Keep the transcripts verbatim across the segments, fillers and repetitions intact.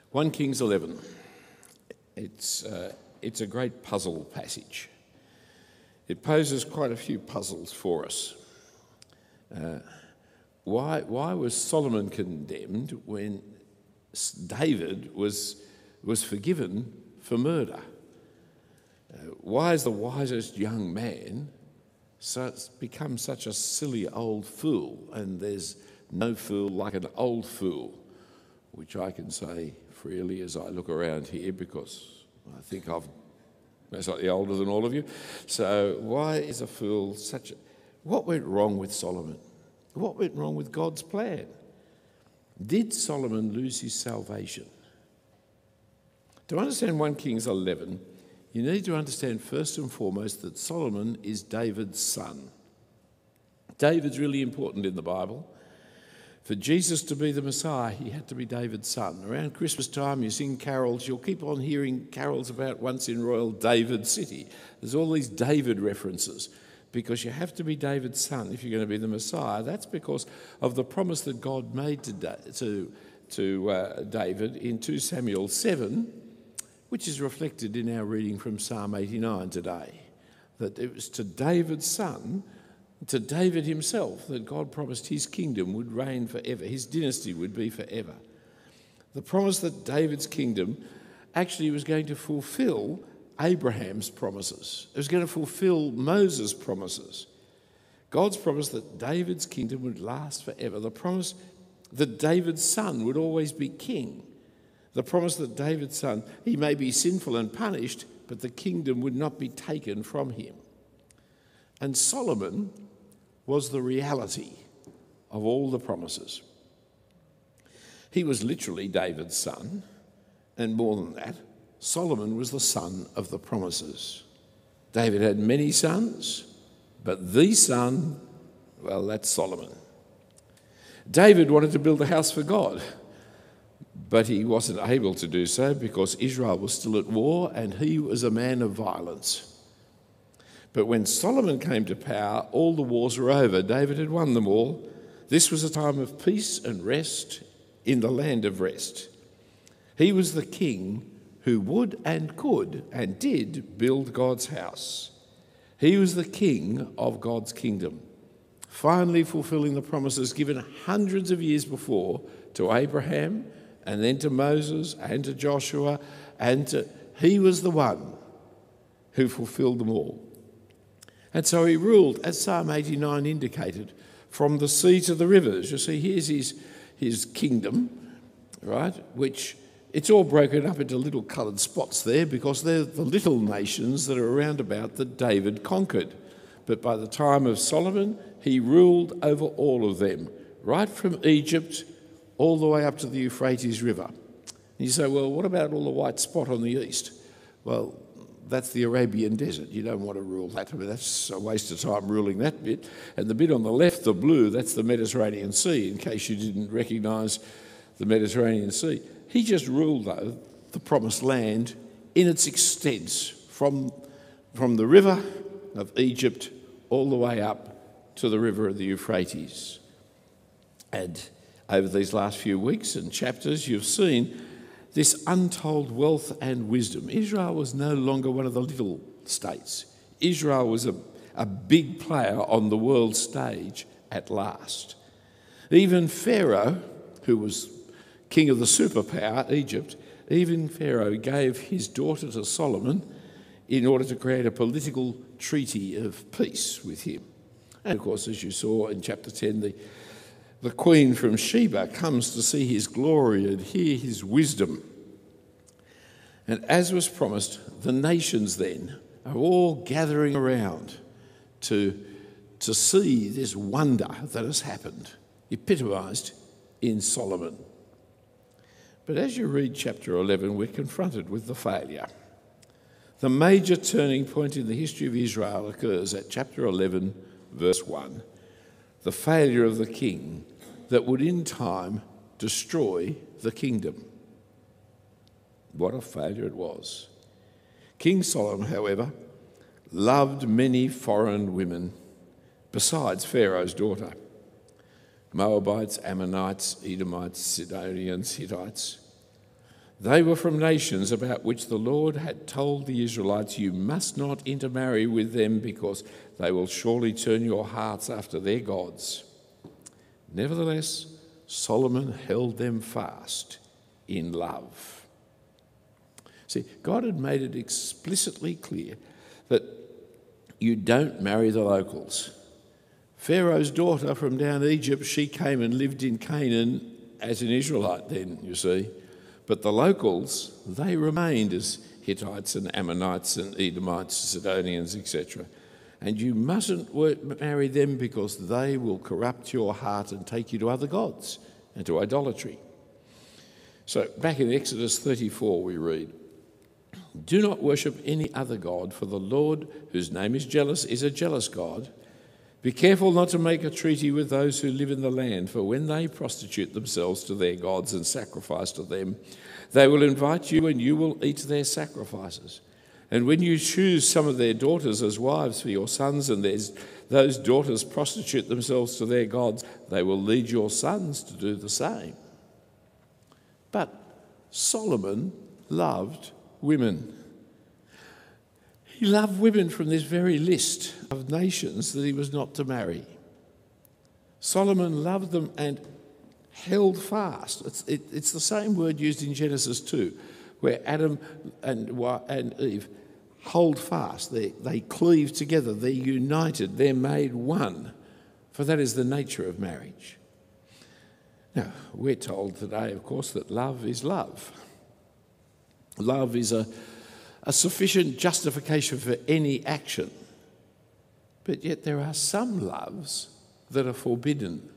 First Kings eleven. It's, uh, it's a great puzzle passage. It poses quite a few puzzles for us. Uh, why, why was Solomon condemned when David was, was forgiven for murder? Uh, why is the wisest young man so, become such a silly old fool? And there's no fool like an old fool, which I can say freely as I look around here because I think I'm slightly older than all of you. So why is a fool such a... What went wrong with Solomon? What went wrong with God's plan? Did Solomon lose his salvation? To understand First Kings eleven, you need to understand first and foremost that Solomon is David's son. David's really important in the Bible. For Jesus to be the Messiah, he had to be David's son. Around Christmas time, you sing carols. You'll keep on hearing carols about once in royal David city. There's all these David references because you have to be David's son if you're going to be the Messiah. That's because of the promise that God made to, to, to uh, David in Second Samuel seven, which is reflected in our reading from Psalm eighty-nine today, that it was to David's son, to David himself, that God promised his kingdom would reign forever, his dynasty would be forever. The promise that David's kingdom actually was going to fulfill Abraham's promises. It was going to fulfill Moses' promises. God's promise that David's kingdom would last forever. The promise that David's son would always be king. The promise that David's son, he may be sinful and punished, but the kingdom would not be taken from him. And Solomon was the reality of all the promises. He was literally David's son, and more than that, Solomon was the son of the promises. David had many sons, but the son, well, that's Solomon. David wanted to build a house for God, but he wasn't able to do so because Israel was still at war and he was a man of violence. But when Solomon came to power, all the wars were over. David had won them all. This was a time of peace and rest in the land of rest. He was the king who would and could and did build God's house. He was the king of God's kingdom, finally fulfilling the promises given hundreds of years before to Abraham and then to Moses and to Joshua, and to, he was the one who fulfilled them all. And so he ruled, as Psalm eighty-nine indicated, from the sea to the rivers. You see, here's his, his kingdom, right, which it's all broken up into little coloured spots there because they're the little nations that are around about that David conquered. But by the time of Solomon, he ruled over all of them, right from Egypt all the way up to the Euphrates River. And you say, well, what about all the white spot on the east? Well, that's the Arabian desert. You don't want to rule that. I mean, that's a waste of time ruling that bit. And the bit on the left, the blue, that's the Mediterranean Sea, in case you didn't recognise the Mediterranean Sea. He just ruled, though, the promised land in its extent from, from the river of Egypt all the way up to the river of the Euphrates. And over these last few weeks and chapters, you've seen this untold wealth and wisdom. Israel was no longer one of the little states. Israel was a, a big player on the world stage at last. Even Pharaoh, who was king of the superpower, Egypt, even Pharaoh gave his daughter to Solomon in order to create a political treaty of peace with him. And of course, as you saw in chapter ten, the The queen from Sheba comes to see his glory and hear his wisdom. And as was promised, the nations then are all gathering around to, to see this wonder that has happened, epitomised in Solomon. But as you read chapter eleven, we're confronted with the failure. The major turning point in the history of Israel occurs at chapter eleven, verse one. The failure of the king that would in time destroy the kingdom. What a failure it was. King Solomon, however, loved many foreign women besides Pharaoh's daughter. Moabites, Ammonites, Edomites, Sidonians, Hittites. They were from nations about which the Lord had told the Israelites, "You must not intermarry with them, because they will surely turn your hearts after their gods." Nevertheless, Solomon held them fast in love. See, God had made it explicitly clear that you don't marry the locals. Pharaoh's daughter from down Egypt, she came and lived in Canaan as an Israelite then, you see. But the locals, they remained as Hittites and Ammonites and Edomites, Sidonians, et cetera. And you mustn't marry them, because they will corrupt your heart and take you to other gods and to idolatry. So back in Exodus thirty-four we read, "Do not worship any other god, for the Lord, whose name is jealous, is a jealous God. Be careful not to make a treaty with those who live in the land, for when they prostitute themselves to their gods and sacrifice to them, they will invite you and you will eat their sacrifices. And when you choose some of their daughters as wives for your sons, and those daughters prostitute themselves to their gods, they will lead your sons to do the same." But Solomon loved women. He loved women from this very list of nations that he was not to marry. Solomon loved them and held fast. It's, it, it's the same word used in Genesis two, where Adam and, and Eve hold fast. They, they cleave together. They're united. They're made one. For that is the nature of marriage. Now, we're told today, of course, that love is love. Love is a a sufficient justification for any action. But yet there are some loves that are forbidden.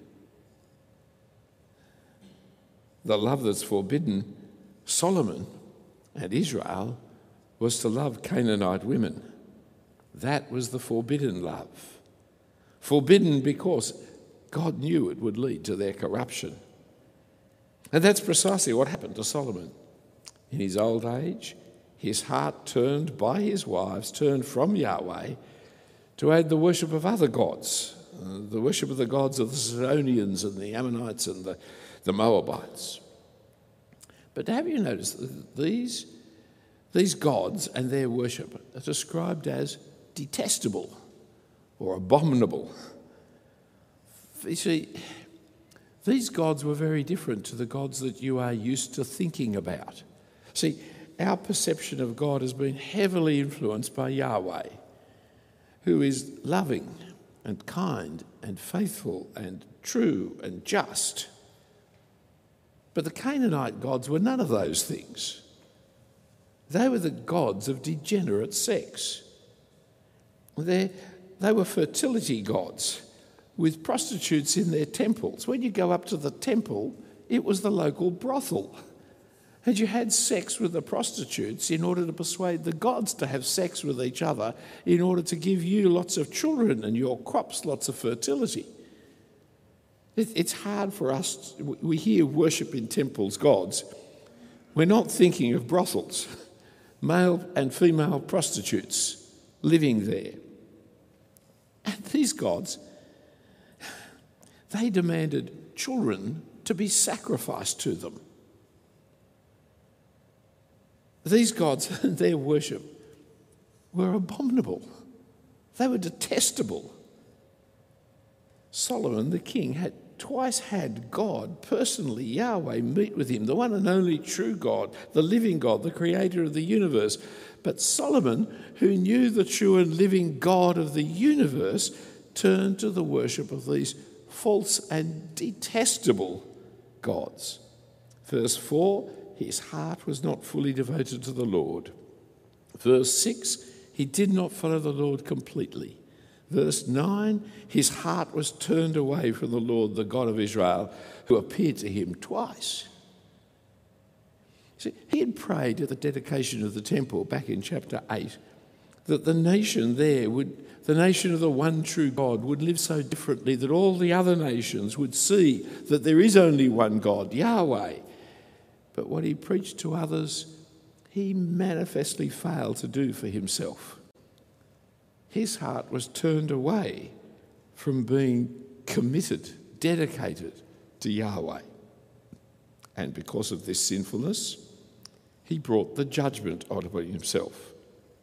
The love that's forbidden, Solomon and Israel, was to love Canaanite women. That was the forbidden love. Forbidden because God knew it would lead to their corruption. And that's precisely what happened to Solomon. In his old age, his heart turned by his wives, turned from Yahweh to aid the worship of other gods, uh, the worship of the gods of the Sidonians and the Ammonites and the, the Moabites. But have you noticed that these, these gods and their worship are described as detestable or abominable? You see, these gods were very different to the gods that you are used to thinking about. See, our perception of God has been heavily influenced by Yahweh, who is loving and kind and faithful and true and just. But the Canaanite gods were none of those things. They were the gods of degenerate sex. They, they were fertility gods with prostitutes in their temples. When you go up to the temple, it was the local brothel. And you had sex with the prostitutes in order to persuade the gods to have sex with each other in order to give you lots of children and your crops lots of fertility. It, it's hard for us. We hear worship in temples, gods. We're not thinking of brothels, male and female prostitutes living there. And these gods, they demanded children to be sacrificed to them. These gods and their worship were abominable. They were detestable. Solomon, the king, had twice had God personally, Yahweh, meet with him, the one and only true God, the living God, the creator of the universe. But Solomon, who knew the true and living God of the universe, turned to the worship of these false and detestable gods. Verse four, his heart was not fully devoted to the Lord. Verse six, he did not follow the Lord completely. Verse nine, his heart was turned away from the Lord, the God of Israel, who appeared to him twice. See, he had prayed at the dedication of the temple back in chapter eight that the nation there would, the nation of the one true God, would live so differently that all the other nations would see that there is only one God, Yahweh. But what he preached to others, he manifestly failed to do for himself. His heart was turned away from being committed, dedicated to Yahweh. And because of this sinfulness, He brought the judgment on himself.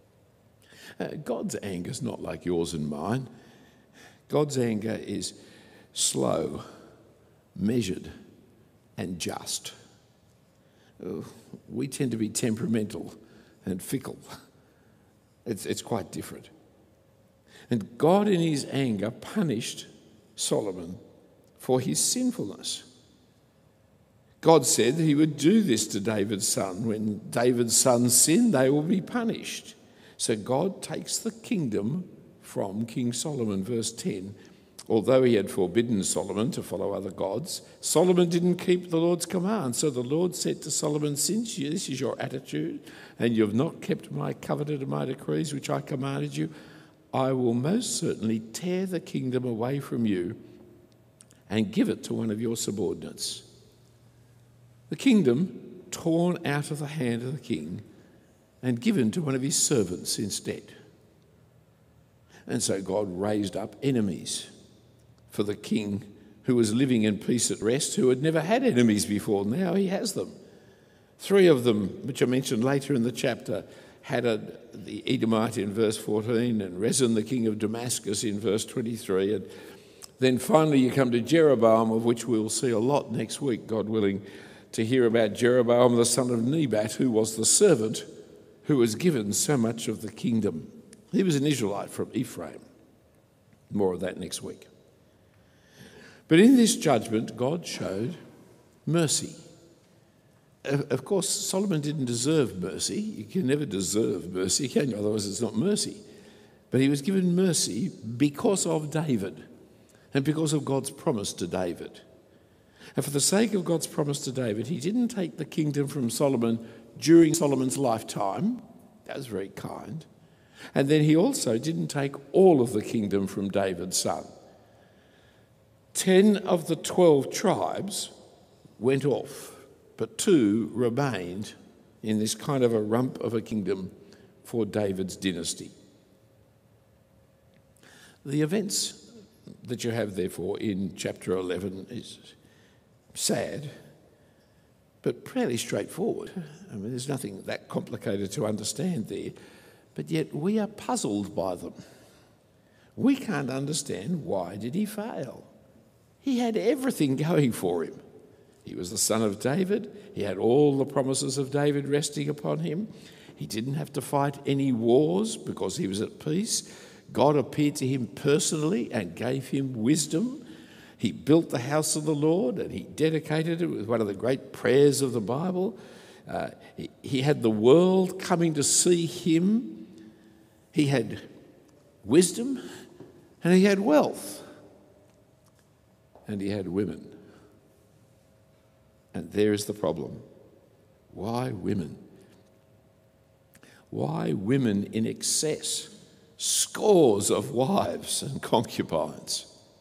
Uh, God's anger is not like yours and mine. God's anger is slow, measured, and just. Uh, we tend to be temperamental and fickle. It's, it's quite different. And God in his anger punished Solomon for his sinfulness. God said he would do this to David's son. When David's sons sin, they will be punished. So God takes the kingdom from King Solomon, verse ten. Although he had forbidden Solomon to follow other gods, Solomon didn't keep the Lord's command. So the Lord said to Solomon, since you, this is your attitude, and you have not kept my covenant and my decrees, which I commanded you, I will most certainly tear the kingdom away from you and give it to one of your subordinates. The kingdom torn out of the hand of the king and given to one of his servants instead. And so God raised up enemies for the king who was living in peace at rest, who had never had enemies before. Now he has them. Three of them, which are mentioned later in the chapter, Hadad the Edomite in verse fourteen, and Rezin the king of Damascus in verse twenty-three. And then finally you come to Jeroboam, of which we'll see a lot next week, God willing, to hear about Jeroboam the son of Nebat, who was the servant who was given so much of the kingdom. He was an Israelite from Ephraim. More of that next week. But in this judgment, God showed mercy. Of course, Solomon didn't deserve mercy. You can never deserve mercy, can you? Otherwise it's not mercy. But he was given mercy because of David and because of God's promise to David. And for the sake of God's promise to David, he didn't take the kingdom from Solomon during Solomon's lifetime. That was very kind. And then he also didn't take all of the kingdom from David's son. Ten of the twelve tribes went off, but two remained in this kind of a rump of a kingdom for David's dynasty. The events that you have, therefore, in chapter eleven is sad, but fairly straightforward. I mean, there's nothing that complicated to understand there, but yet we are puzzled by them. We can't understand, why did he fail? He had everything going for him. He was the son of David. He had all the promises of David resting upon him. He didn't have to fight any wars because he was at peace. God appeared to him personally and gave him wisdom. He built the house of the Lord and he dedicated it with one of the great prayers of the Bible. Uh, he, he had the world coming to see him. He had wisdom and he had wealth. And he had women. And there is the problem. Why women? Why women in excess? Scores of wives and concubines.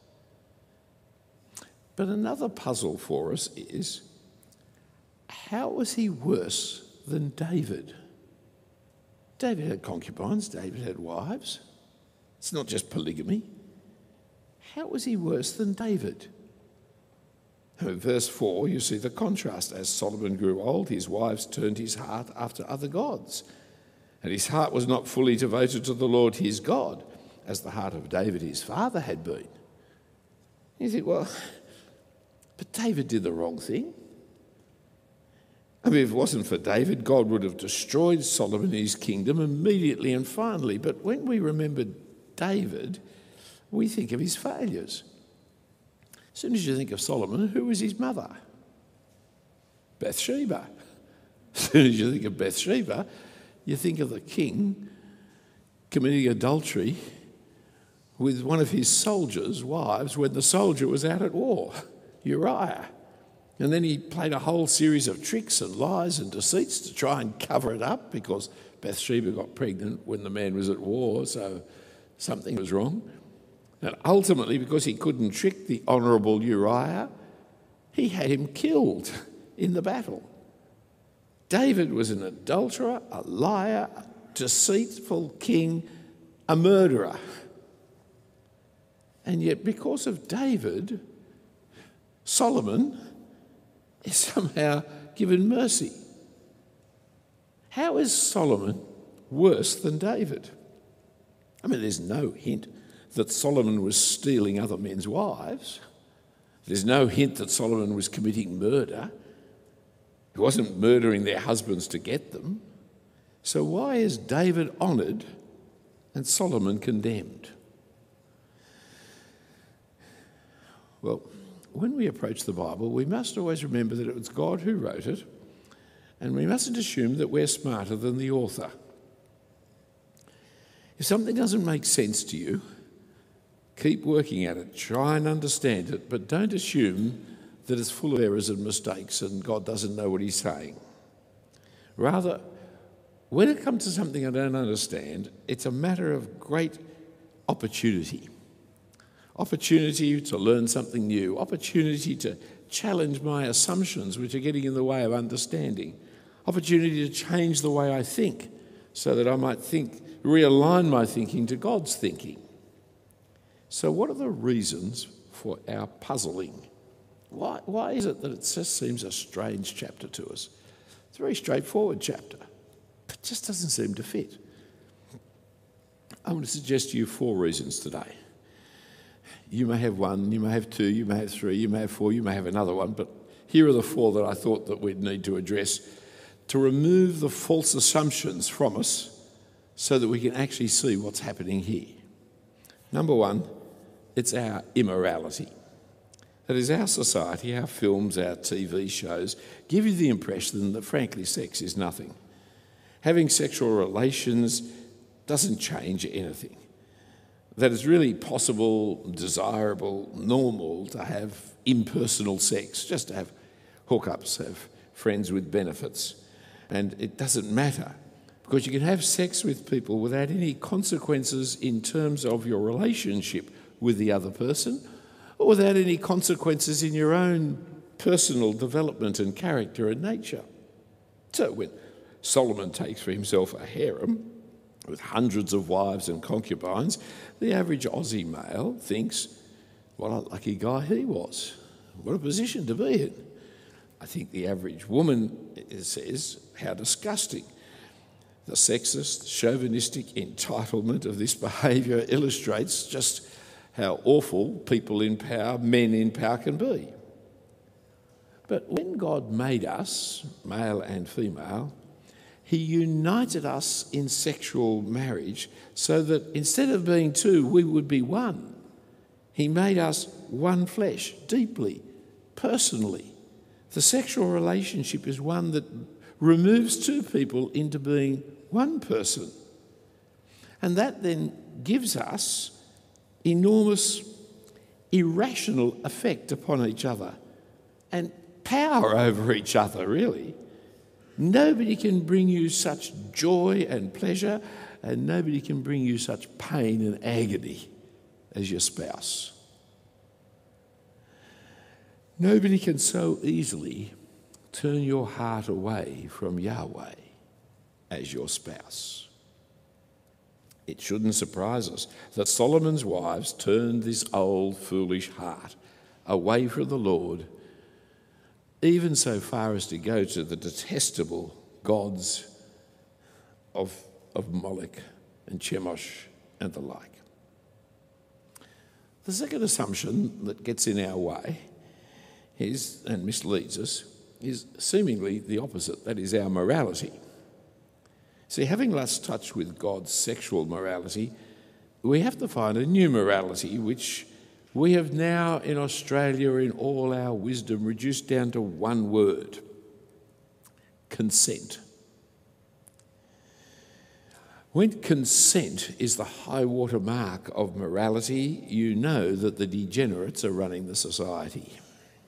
But another puzzle for us is, how was he worse than David? David had concubines, David had wives. It's not just polygamy. How was he worse than David? In verse four, you see the contrast. As Solomon grew old, his wives turned his heart after other gods. And his heart was not fully devoted to the Lord his God, as the heart of David his father had been. You think, well, but David did the wrong thing. I mean, if it wasn't for David, God would have destroyed Solomon and his kingdom immediately and finally. But when we remember David, we think of his failures. As soon as you think of Solomon, who was his mother? Bathsheba. As soon as you think of Bathsheba, you think of the king committing adultery with one of his soldiers' wives when the soldier was out at war, Uriah. And then he played a whole series of tricks and lies and deceits to try and cover it up because Bathsheba got pregnant when the man was at war, so something was wrong. And ultimately, because he couldn't trick the honourable Uriah, he had him killed in the battle. David was an adulterer, a liar, a deceitful king, a murderer. And yet, because of David, Solomon is somehow given mercy. how is Solomon worse than David? I mean, there's no hint that Solomon was stealing other men's wives. There's no hint that Solomon was committing murder. He wasn't murdering their husbands to get them. So why is David honoured and Solomon condemned? Well, when we approach the Bible, we must always remember that it was God who wrote it, and we mustn't assume that we're smarter than the author. If something doesn't make sense to you, keep working at it, try and understand it, but don't assume that it's full of errors and mistakes and God doesn't know what he's saying. Rather, when it comes to something I don't understand, it's a matter of great opportunity. Opportunity to learn something new, opportunity to challenge my assumptions which are getting in the way of understanding, opportunity to change the way I think so that I might think, realign my thinking to God's thinking. So what are the reasons for our puzzling? Why, why is it that it just seems a strange chapter to us? It's a very straightforward chapter, but it just doesn't seem to fit. I want to suggest to you four reasons today. You may have one, you may have two, you may have three, you may have four, you may have another one, but here are the four that I thought that we'd need to address to remove the false assumptions from us so that we can actually see what's happening here. Number one, it's our immorality. That is, our society, our films, our T V shows give you the impression that, frankly, sex is nothing. Having sexual relations doesn't change anything. That it's really possible, desirable, normal to have impersonal sex, just to have hookups, have friends with benefits. And it doesn't matter, because you can have sex with people without any consequences in terms of your relationship with the other person, or without any consequences in your own personal development and character and nature. So when Solomon takes for himself a harem with hundreds of wives and concubines, the average Aussie male thinks, what a lucky guy he was. What a position to be in. I think the average woman says, how disgusting. The sexist, chauvinistic entitlement of this behaviour illustrates just how awful people in power, men in power can be. But when God made us, male and female, he united us in sexual marriage so that instead of being two, we would be one. He made us one flesh, deeply, personally. The sexual relationship is one that removes two people into being one person. And that then gives us enormous irrational effect upon each other and power over each other, really. Nobody can bring you such joy and pleasure, and nobody can bring you such pain and agony as your spouse. Nobody can so easily turn your heart away from Yahweh as your spouse. It shouldn't surprise us that Solomon's wives turned this old foolish heart away from the Lord, even so far as to go to the detestable gods of, of Moloch and Chemosh and the like. The second assumption that gets in our way is, and misleads us, is seemingly the opposite. That is our morality. See, having lost touch with God's sexual morality, we have to find a new morality which we have now in Australia, in all our wisdom, reduced down to one word: consent. When consent is the high water mark of morality, you know that the degenerates are running the society.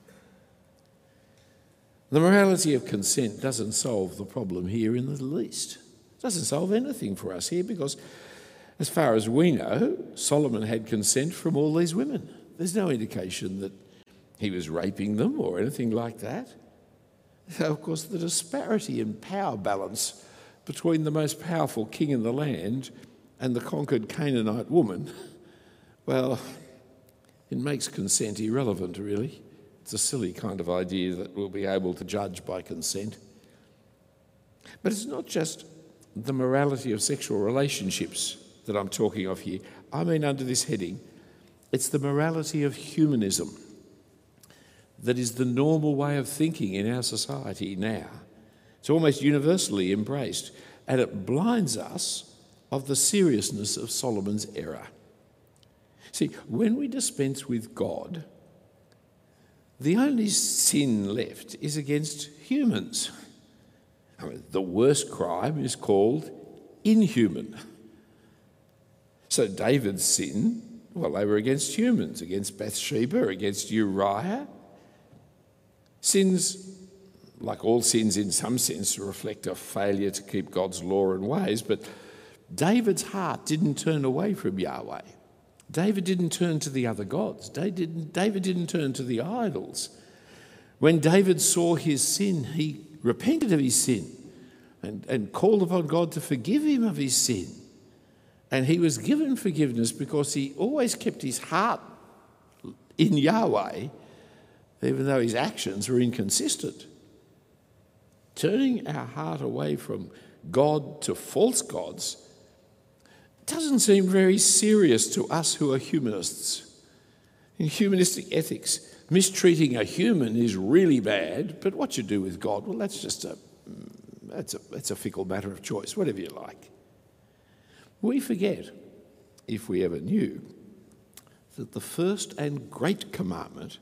The morality of consent doesn't solve the problem here in the least. It doesn't solve anything for us here because, as far as we know, Solomon had consent from all these women. There's no indication that he was raping them or anything like that. So, of course, the disparity in power balance between the most powerful king in the land and the conquered Canaanite woman, well, it makes consent irrelevant, really. It's a silly kind of idea that we'll be able to judge by consent. But it's not just the morality of sexual relationships that I'm talking of here. I mean, under this heading, it's the morality of humanism that is the normal way of thinking in our society now. It's almost universally embraced, and it blinds us of the seriousness of Solomon's error. See, when we dispense with God, the only sin left is against humans. I mean, the worst crime is called inhuman. So David's sin, well, they were against humans, against Bathsheba, against Uriah. Sins, like all sins in some sense, reflect a failure to keep God's law and ways, but David's heart didn't turn away from Yahweh. David didn't turn to the other gods. David didn't, David didn't turn to the idols. When David saw his sin, he repented of his sin and, and called upon God to forgive him of his sin. And he was given forgiveness because he always kept his heart in Yahweh, even though his actions were inconsistent. Turning our heart away from God to false gods doesn't seem very serious to us who are humanists. In humanistic ethics, mistreating a human is really bad, but what you do with God, well, that's just a that's a that's a fickle matter of choice, whatever you like. We forget, if we ever knew, that the first and great commandment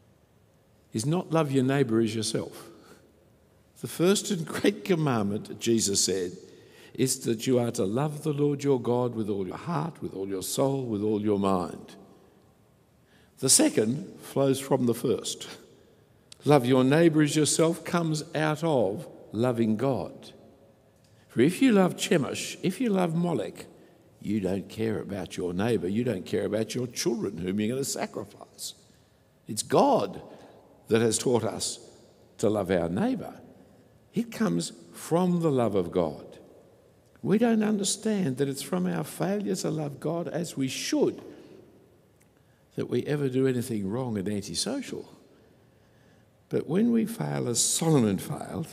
is not love your neighbour as yourself. The first and great commandment, Jesus said, is that you are to love the Lord your God with all your heart, with all your soul, with all your mind. The second flows from the first. Love your neighbour as yourself comes out of loving God. For if you love Chemosh, if you love Molech, you don't care about your neighbour, you don't care about your children whom you're going to sacrifice. It's God that has taught us to love our neighbour. It comes from the love of God. We don't understand that it's from our failure to love God as we should that we ever do anything wrong and antisocial. But when we fail as Solomon failed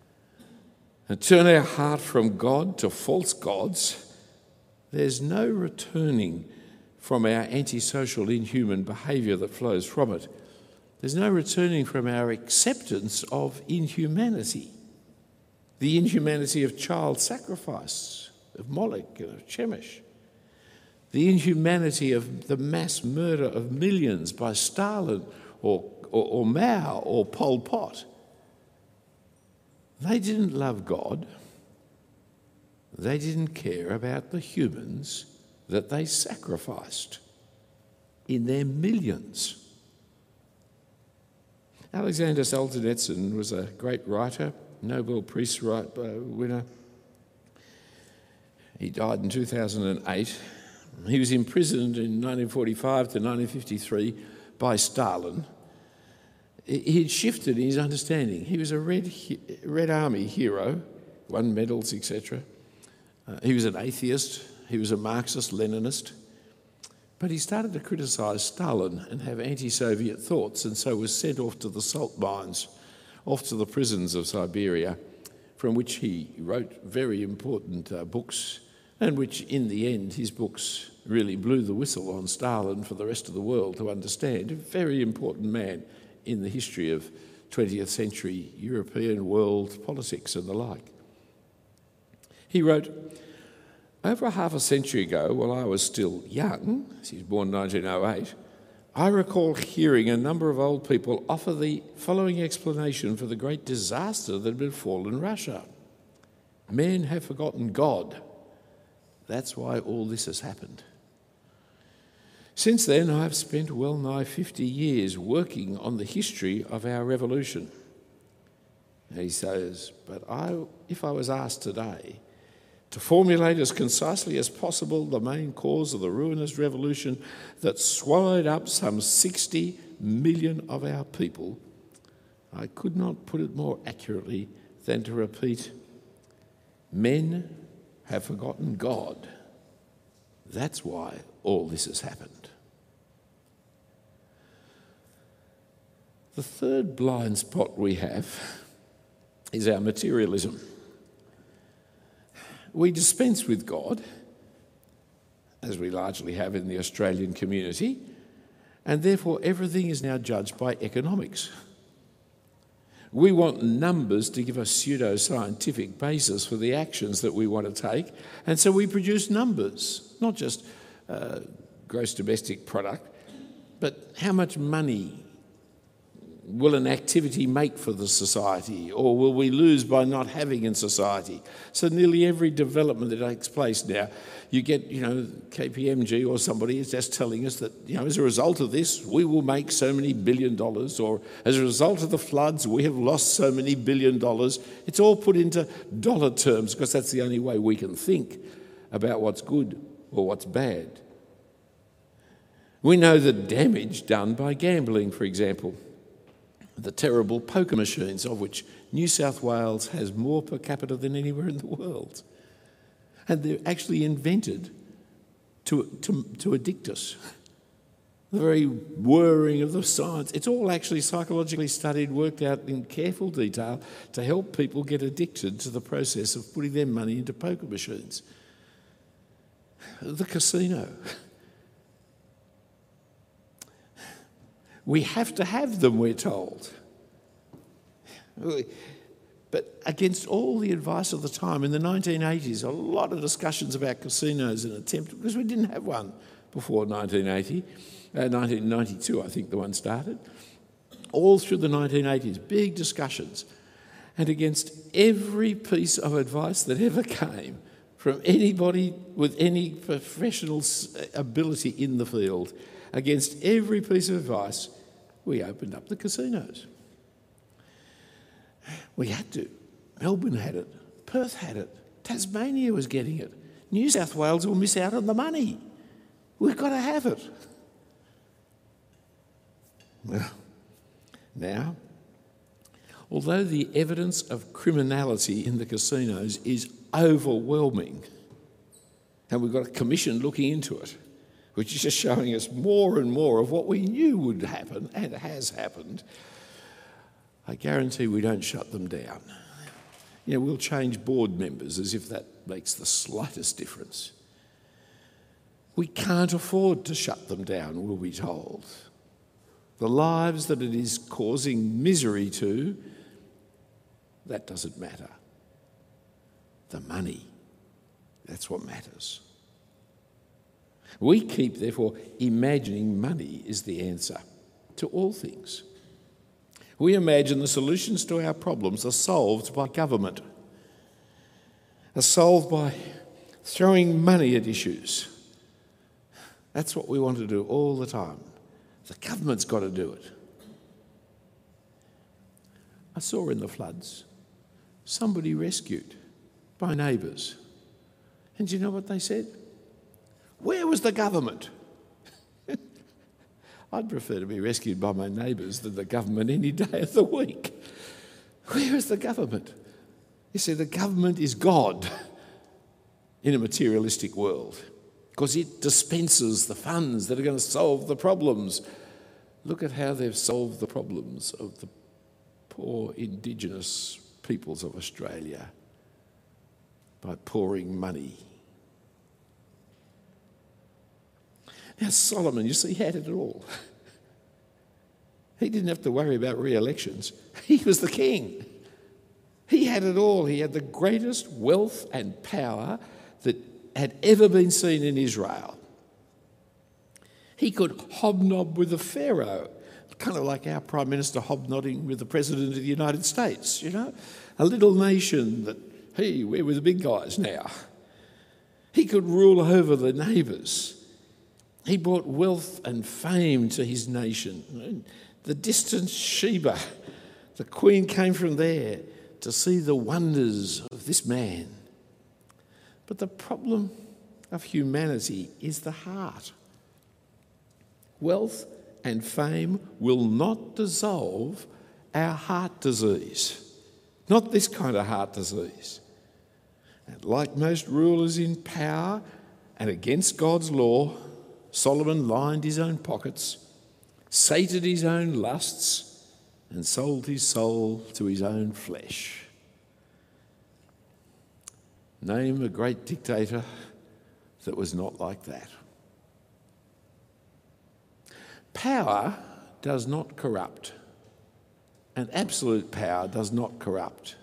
and turn our heart from God to false gods, there's no returning from our antisocial, inhuman behaviour that flows from it. There's no returning from our acceptance of inhumanity. The inhumanity of child sacrifice, of Molech and of Chemosh. The inhumanity of the mass murder of millions by Stalin or, or, or Mao or Pol Pot. They didn't love God. They didn't care about the humans that they sacrificed in their millions. Alexander Solzhenitsyn was a great writer, Nobel Peace winner. He died in two thousand eight. He was imprisoned in nineteen forty-five to nineteen fifty-three by Stalin. He'd shifted in his understanding. He was a Red, Red Army hero, won medals, et cetera. Uh, he was an atheist. He was a Marxist-Leninist. But he started to criticise Stalin and have anti-Soviet thoughts, and so was sent off to the salt mines, off to the prisons of Siberia, from which he wrote very important uh, books, and which, in the end, his books really blew the whistle on Stalin for the rest of the world to understand. A very important man in the history of twentieth century European world politics and the like. He wrote, "Over half a century ago, while I was still young," he was born in nineteen oh eight, "I recall hearing a number of old people offer the following explanation for the great disaster that had befallen Russia. Men have forgotten God. That's why all this has happened. Since then, I have spent well nigh fifty years working on the history of our revolution." And he says, "But I, if I was asked today to formulate as concisely as possible the main cause of the ruinous revolution that swallowed up some sixty million of our people, I could not put it more accurately than to repeat, men have forgotten God. That's why all this has happened." The third blind spot we have is our materialism. we dispense with God, as we largely have in the Australian community, and therefore everything is now judged by economics. We want numbers to give a pseudo-scientific basis for the actions that we want to take, and so we produce numbers, not just uh, gross domestic product, but how much money will an activity make for the society, or will we lose by not having in society? So nearly every development that takes place now, you get, you know, K P M G or somebody is just telling us that, you know, as a result of this, we will make so many billion dollars, or as a result of the floods, we have lost so many billion dollars. It's all put into dollar terms because that's the only way we can think about what's good or what's bad. We know the damage done by gambling, for example. The terrible poker machines, of which New South Wales has more per capita than anywhere in the world. And they're actually invented to, to, to addict us. The very whirring of the science, it's all actually psychologically studied, worked out in careful detail to help people get addicted to the process of putting their money into poker machines. The casino. We have to have them, we're told. But against all the advice of the time, in the nineteen eighties, a lot of discussions about casinos and attempt, because we didn't have one before nineteen eighty, uh, nineteen ninety-two, I think the one started. All through the nineteen eighties, big discussions. And against every piece of advice that ever came from anybody with any professional ability in the field, against every piece of advice, we opened up the casinos. We had to. Melbourne had it. Perth had it. Tasmania was getting it. New South Wales will miss out on the money. We've got to have it. Well, now, although the evidence of criminality in the casinos is overwhelming, and we've got a commission looking into it, which is just showing us more and more of what we knew would happen and has happened, I guarantee we don't shut them down. You know, we'll change board members as if that makes the slightest difference. We can't afford to shut them down, we'll be told. The lives that it is causing misery to, that doesn't matter. The money, that's what matters. We keep, therefore, imagining money is the answer to all things. We imagine the solutions to our problems are solved by government, are solved by throwing money at issues. That's what we want to do all the time. The government's got to do it. I saw in the floods somebody rescued by neighbours. And do you know what they said? Where was the government? I'd prefer to be rescued by my neighbours than the government any day of the week. Where is the government? You see, the government is God in a materialistic world because it dispenses the funds that are going to solve the problems. Look at how they've solved the problems of the poor Indigenous peoples of Australia by pouring money. Now, Solomon, you see, he had it all. He didn't have to worry about re-elections. He was the king. He had it all. He had the greatest wealth and power that had ever been seen in Israel. He could hobnob with the Pharaoh, kind of like our Prime Minister hobnobbing with the President of the United States, you know? A little nation that, hey, we're with the big guys now. He could rule over the neighbours. He brought wealth and fame to his nation. The distant Sheba, the Queen came from there to see the wonders of this man. But the problem of humanity is the heart. Wealth and fame will not dissolve our heart disease. Not this kind of heart disease. And like most rulers in power and against God's law, Solomon lined his own pockets, sated his own lusts, and sold his soul to his own flesh. Name a great dictator that was not like that. Power does not corrupt, and absolute power does not corrupt.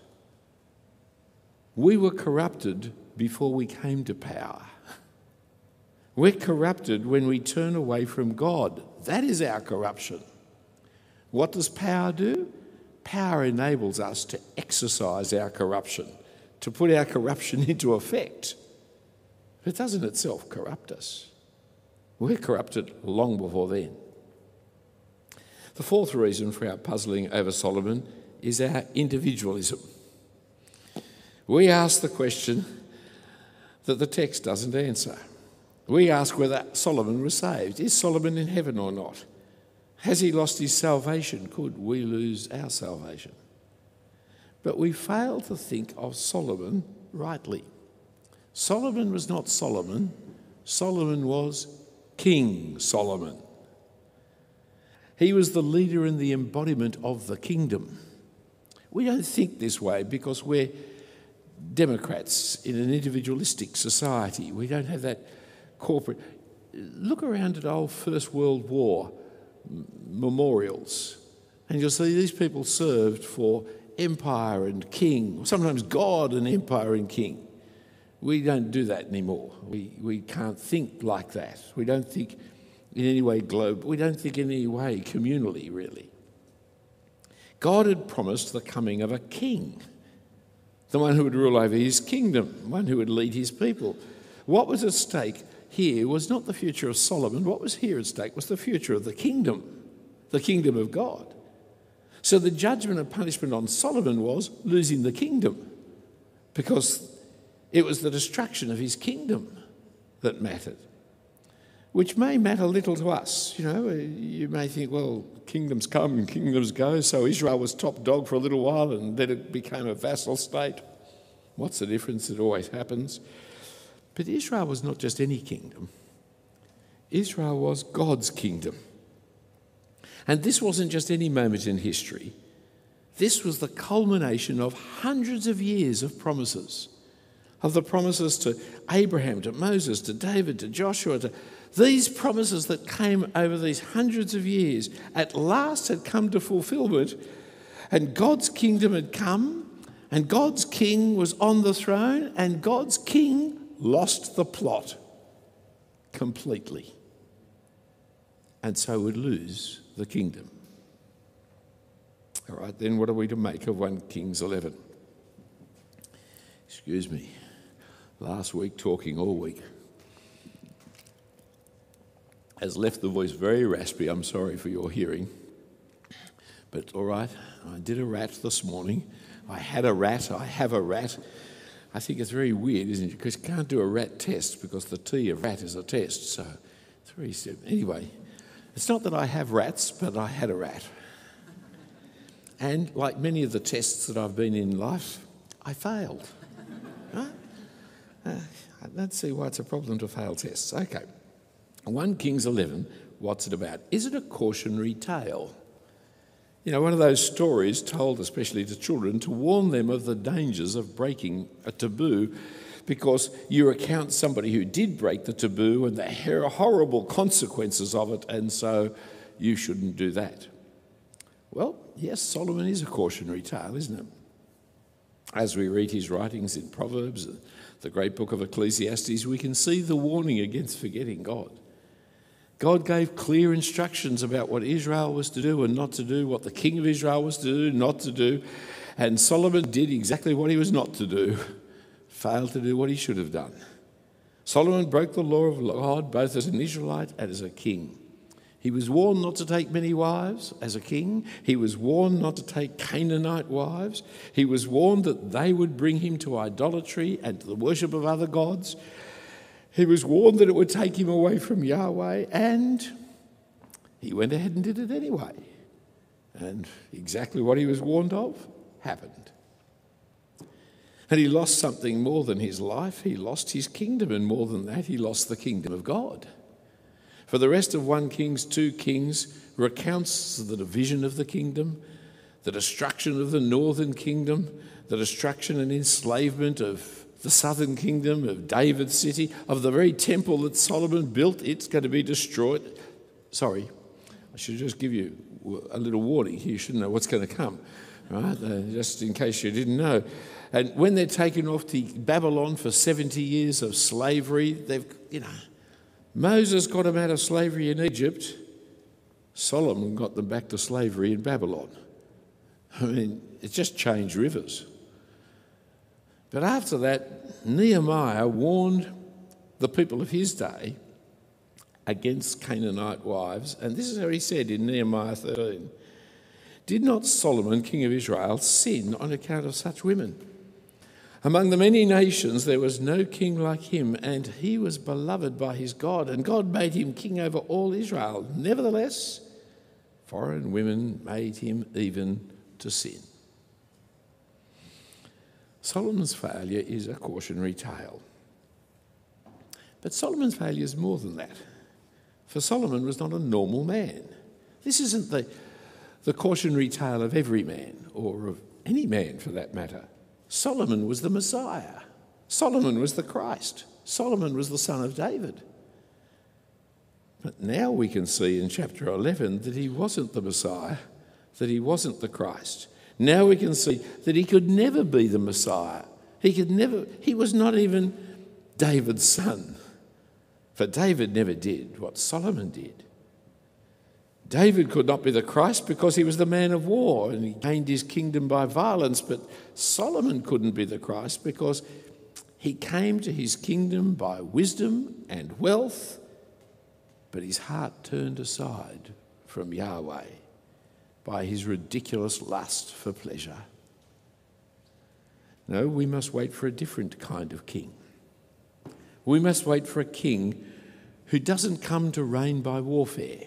We were corrupted before we came to power. We're corrupted when we turn away from God. That is our corruption. What does power do? Power enables us to exercise our corruption, to put our corruption into effect. It doesn't itself corrupt us. We're corrupted long before then. The fourth reason for our puzzling over Solomon is our individualism. We ask the question that the text doesn't answer. We ask whether Solomon was saved. Is Solomon in heaven or not? Has he lost his salvation? Could we lose our salvation? But we fail to think of Solomon rightly. Solomon was not Solomon. Solomon was King Solomon. He was the leader and the embodiment of the kingdom. We don't think this way because we're democrats in an individualistic society. We don't have that corporate... Look around at old First World War memorials and you'll see these people served for empire and king, sometimes God and empire and king. We don't do that anymore. We, we can't think like that. We don't think in any way global. We don't think in any way communally, really. God had promised the coming of a king, the one who would rule over his kingdom, one who would lead his people. What was at stake here was not the future of Solomon. What was here at stake was the future of the kingdom, the kingdom of God. So the judgment and punishment on Solomon was losing the kingdom, because it was the destruction of his kingdom that mattered, which may matter little to us. You know, you may think, well, kingdoms come and kingdoms go, so Israel was top dog for a little while and then it became a vassal state. What's the difference? It always happens. But Israel was not just any kingdom. Israel was God's kingdom. And this wasn't just any moment in history. This was the culmination of hundreds of years of promises, of the promises to Abraham, to Moses, to David, to Joshua, to these promises that came over these hundreds of years at last had come to fulfillment, and God's kingdom had come, and God's king was on the throne, and God's king lost the plot completely, and so would lose the kingdom. All right, then what are we to make of First Kings eleven? Excuse me, last week talking all week has left the voice very raspy. I'm sorry for your hearing, but all right, I did a rat this morning. I had a rat, I have a rat. I think it's very weird, isn't it? Because you can't do a rat test because the T of rat is a test. So it's very simple. Anyway, it's not that I have rats, but I had a rat. And like many of the tests that I've been in life, I failed. Right? Uh, I don't see why it's a problem to fail tests. Okay. First Kings eleven, what's it about? Is it a cautionary tale? You know, one of those stories told especially to children to warn them of the dangers of breaking a taboo, because you recount somebody who did break the taboo and the horrible consequences of it, and so you shouldn't do that. Well, yes, Solomon is a cautionary tale, isn't it? As we read his writings in Proverbs, the great book of Ecclesiastes, we can see the warning against forgetting God. God gave clear instructions about what Israel was to do and not to do, what the king of Israel was to do, not to do. And Solomon did exactly what he was not to do, failed to do what he should have done. Solomon broke the law of God both as an Israelite and as a king. He was warned not to take many wives as a king. He was warned not to take Canaanite wives. He was warned that they would bring him to idolatry and to the worship of other gods. He was warned that it would take him away from Yahweh, and he went ahead and did it anyway. And exactly what he was warned of happened. And he lost something more than his life. He lost his kingdom, and more than that, he lost the kingdom of God. For the rest of First Kings, Two Kings recounts the division of the kingdom, the destruction of the northern kingdom, the destruction and enslavement of the southern kingdom, of David's city, of the very temple that Solomon built. It's going to be destroyed. Sorry, I should just give you a little warning. You should know what's going to come, right? Uh, just in case you didn't know. And when they're taken off to Babylon for seventy years of slavery, they've, you know, Moses got them out of slavery in Egypt. Solomon got them back to slavery in Babylon. I mean, it just changed rivers. But after that, Nehemiah warned the people of his day against Canaanite wives. And this is how he said in Nehemiah thirteen, "Did not Solomon, king of Israel, sin on account of such women? Among the many nations there was no king like him, and he was beloved by his God, and God made him king over all Israel. Nevertheless, foreign women made him even to sin." Solomon's failure is a cautionary tale. But Solomon's failure is more than that. For Solomon was not a normal man. This isn't the, the cautionary tale of every man, or of any man for that matter. Solomon was the Messiah. Solomon was the Christ. Solomon was the son of David. But now we can see in chapter eleven that he wasn't the Messiah, that he wasn't the Christ. Now we can see that he could never be the Messiah. He could never, he was not even David's son. For David never did what Solomon did. David could not be the Christ because he was the man of war and he gained his kingdom by violence, but Solomon couldn't be the Christ because he came to his kingdom by wisdom and wealth, but his heart turned aside from Yahweh by his ridiculous lust for pleasure. No, we must wait for a different kind of king. We must wait for a king who doesn't come to reign by warfare.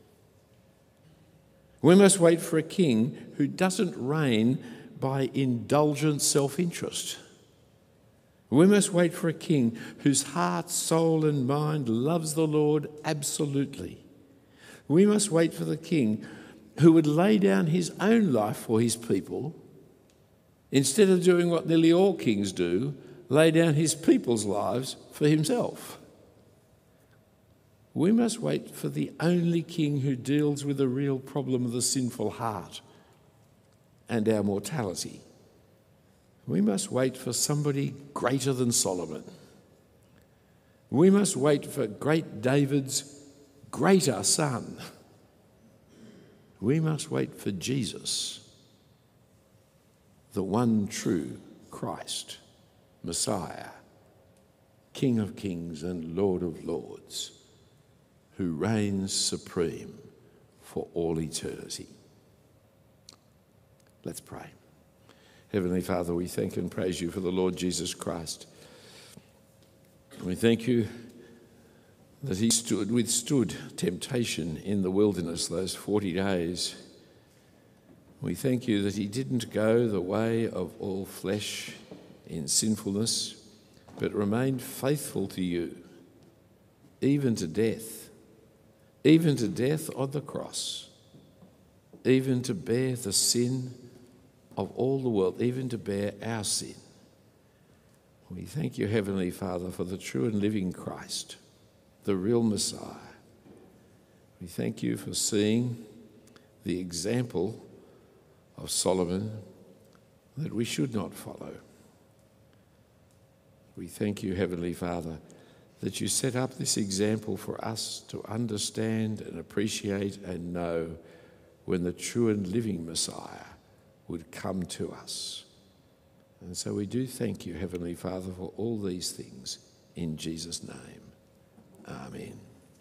We must wait for a king who doesn't reign by indulgent self-interest. We must wait for a king whose heart, soul and mind loves the Lord absolutely. We must wait for the king who would lay down his own life for his people instead of doing what nearly all kings do, lay down his people's lives for himself. We must wait for the only king who deals with the real problem of the sinful heart and our mortality. We must wait for somebody greater than Solomon. We must wait for great David's greater son. We must wait for Jesus, the one true Christ, Messiah, King of kings and Lord of lords, who reigns supreme for all eternity. Let's pray. Heavenly Father, we thank and praise you for the Lord Jesus Christ. We thank you that he stood, withstood temptation in the wilderness those forty days. We thank you that he didn't go the way of all flesh in sinfulness, but remained faithful to you, even to death, even to death on the cross, even to bear the sin of all the world, even to bear our sin. We thank you, Heavenly Father, for the true and living Christ, the real Messiah. We thank you for seeing the example of Solomon that we should not follow. We thank you, Heavenly Father, that you set up this example for us to understand and appreciate and know when the true and living Messiah would come to us. And so we do thank you, Heavenly Father, for all these things in Jesus' name. Amen.